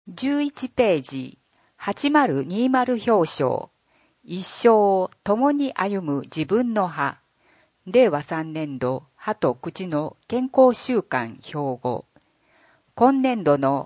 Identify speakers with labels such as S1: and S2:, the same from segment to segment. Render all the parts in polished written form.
S1: 11ページ、8020表彰。一生を共に歩む自分の歯。令和3年度歯と口の健康習慣標語。今年度の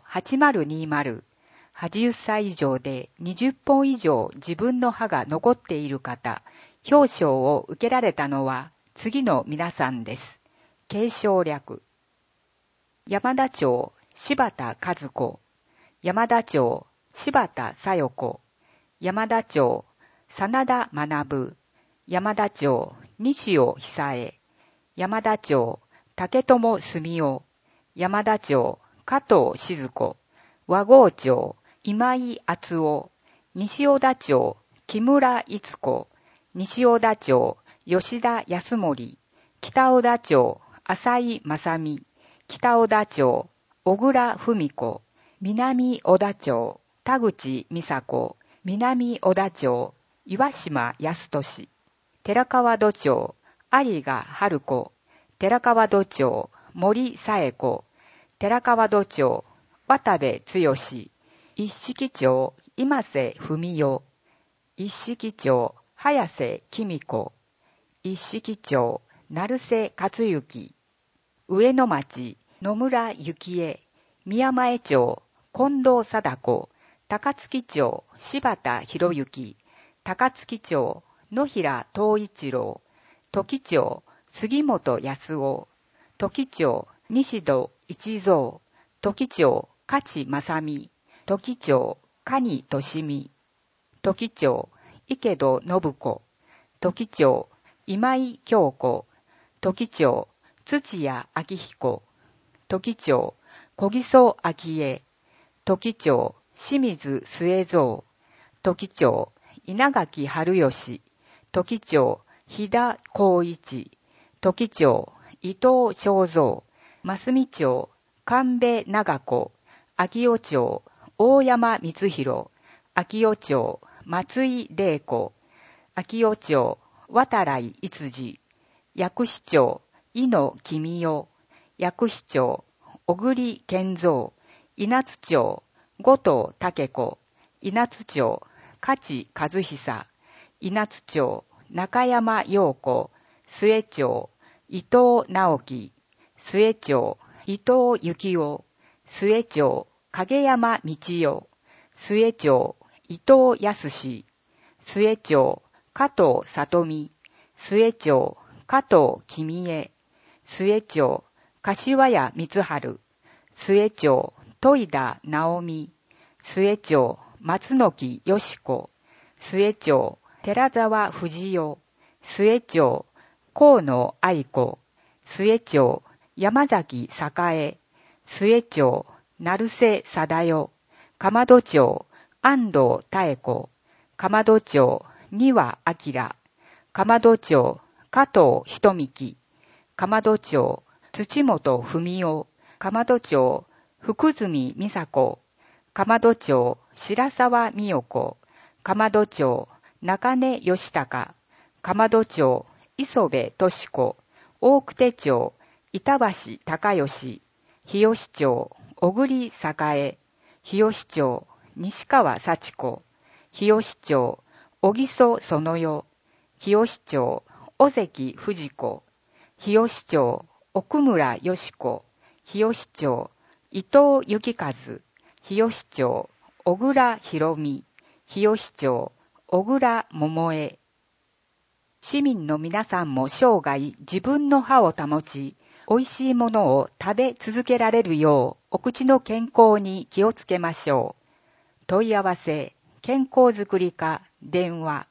S1: 8020、80歳以上で20本以上自分の歯が残っている方、表彰を受けられたのは次の皆さんです。継承略。山田町柴田和子、山田町柴田小代子、山田町真田学、山田町西尾久恵、山田町竹友澄夫、山田町加藤静子、和合町今井敦夫、西小田町木村逸子、西小田町吉田康盛、北小田町浅井正美、北小田町小倉文子、南小田町田口美佐子、南小田町岩島康俊、寺川戸町有賀春子、寺川戸町森佐恵子、寺川戸町渡部剛、一色町今瀬文代、一色町早瀬公子、一色町成瀬克之、上野町野村幸恵、宮前町近藤貞子、高槻町柴田博之、高槻町野平東一郎、時町杉本康夫、時町西戸一蔵、時町勝正美、時町蟹俊美、時町池戸信子、時町今井京子、時町土屋明彦、時町小木曽昭恵、時町清水末蔵、時町稲垣春吉、時町飛田光一、時町伊藤正蔵、増見町神戸長子、秋尾町大山光弘、秋尾町松井玲子、秋尾町渡来逸次、薬師町井野公代、薬師町小栗健三、稲津町後藤武子、稲津町勝和久、稲津町中山陽子、末町伊藤直樹、末町伊藤幸夫、末町影山道代、末町伊藤康、末町加藤里美、末町加藤君江、末町柏屋光春、末町戸田直美、末町松木よし子、末町寺沢藤代、末町河野愛子、末町山崎栄、末町成瀬貞代、鎌戸町安藤妙子、鎌戸町丹羽明、鎌戸町加藤仁幹、鎌戸町土本文夫、鎌戸町福住美佐子、鎌戸町白沢美代子、鎌戸町中根義孝、鎌戸町磯部敏子、大久手町板橋隆義、日吉町小栗栄、日吉町西川幸子、日吉町小木曽園代、日吉町尾関藤子、日吉町奥村よし子、日吉町伊藤幸和、日吉町小倉博美、日吉町小倉桃江。市民の皆さんも生涯自分の歯を保ち、美味しいものを食べ続けられるようお口の健康に気をつけましょう。問い合わせ、健康づくり課、電話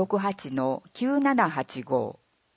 S1: 68-9785。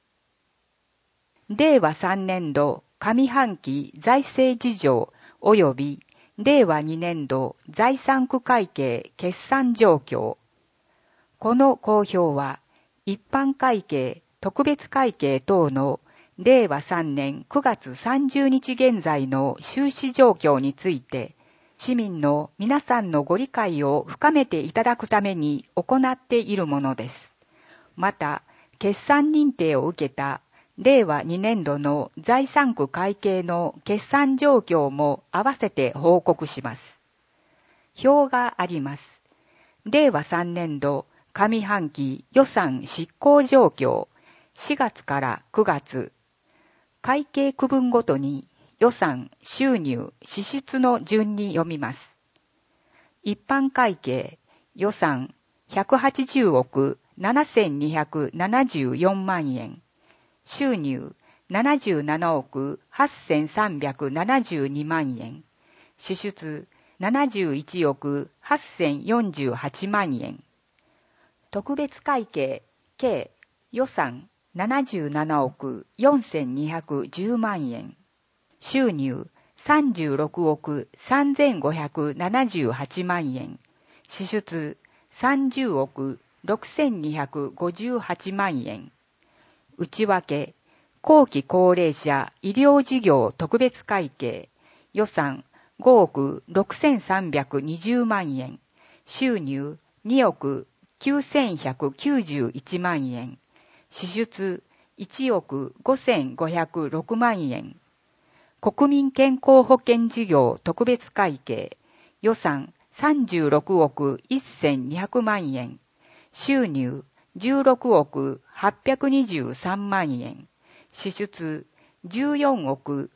S1: 令和3年度上半期財政事情及び令和2年度財産区会計決算状況。この公表は一般会計、特別会計等の令和3年9月30日現在の収支状況について、市民の皆さんのご理解を深めていただくために行っているものです。また、決算認定を受けた令和2年度の財産区会計の決算状況も合わせて報告します。 表があります。令和3年度上半期予算執行状況、4月から9月、会計区分ごとに予算、収入、支出の順に読みます。一般会計、予算180億7274万円、収入77億8372万円、支出71億8048万円。特別会計、計、予算77億4210万円、収入36億3578万円、支出30億6258万円。内訳、後期高齢者医療事業特別会計、予算5億6320万円、収入2億9191万円、支出1億5506万円。国民健康保険事業特別会計、予算36億1200万円、収入16億823万円、支出14億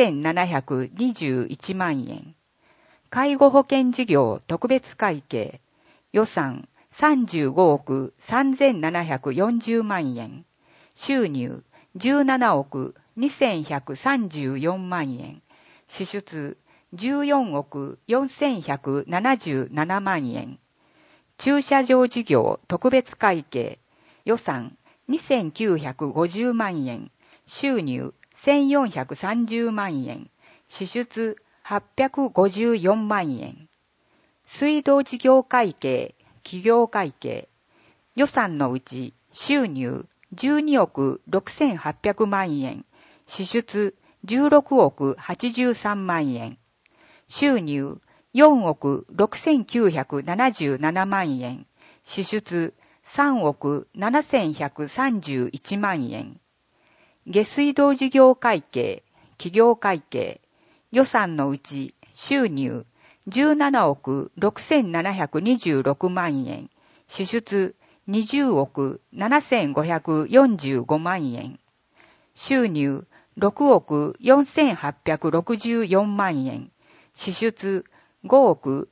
S1: 5721万円。介護保険事業特別会計、予算35億3740万円、収入17億2134万円、支出14億4177万円。駐車場事業特別会計、予算2950万円、収入1430万円、支出854万円。水道事業会計、企業会計、予算のうち収入12億6800万円、支出16億83万円、収入4億6977万円、支出3億7131万円。下水道事業会計、企業会計、予算のうち収入17億6726万円、支出20億7545万円、収入6億4864万円、支出5億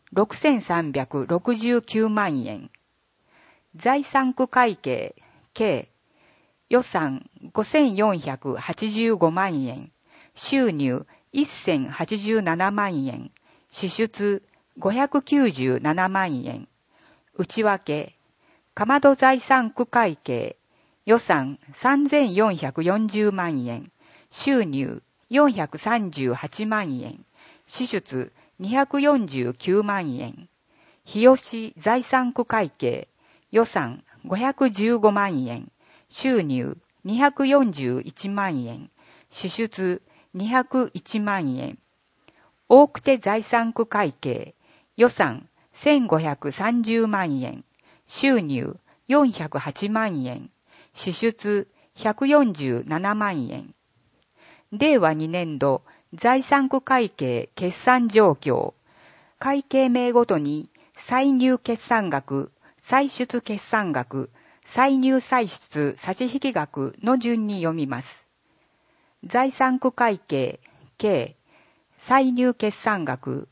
S1: 6369万円。財産区会計、計、予算5485万円、収入1087万円、支出597万円。内訳、かまど財産区会計、予算3440万円、収入438万円、支出249万円。日吉財産区会計、予算515万円、収入241万円、支出201万円。大久手財産区会計、予算1530万円、収入408万円、支出147万円。令和2年度財産区会計決算状況。会計名ごとに歳入決算額、歳出決算額、歳入歳出差引額の順に読みます。財産区会計、計、歳入決算額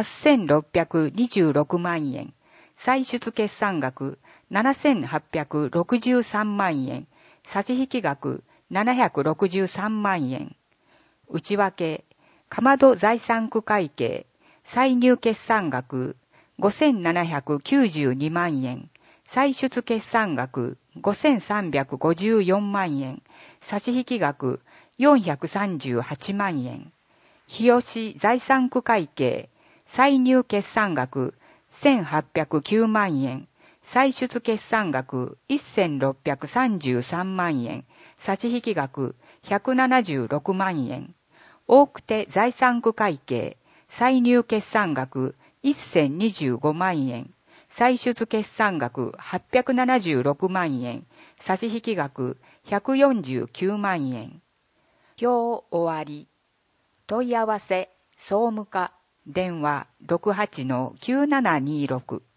S1: 8626万円、歳出決算額7863万円、差引額763万円。内訳、かまど財産区会計、歳入決算額5792万円、歳出決算額5354万円、差引額438万円。日吉財産区会計、歳入決算額1809万円、歳出決算額1633万円、差引額176万円。大久手財産区会計、歳入決算額1025万円、歳出決算額876万円、差引額149万円。表終わり。問い合わせ、総務課電話 68-9726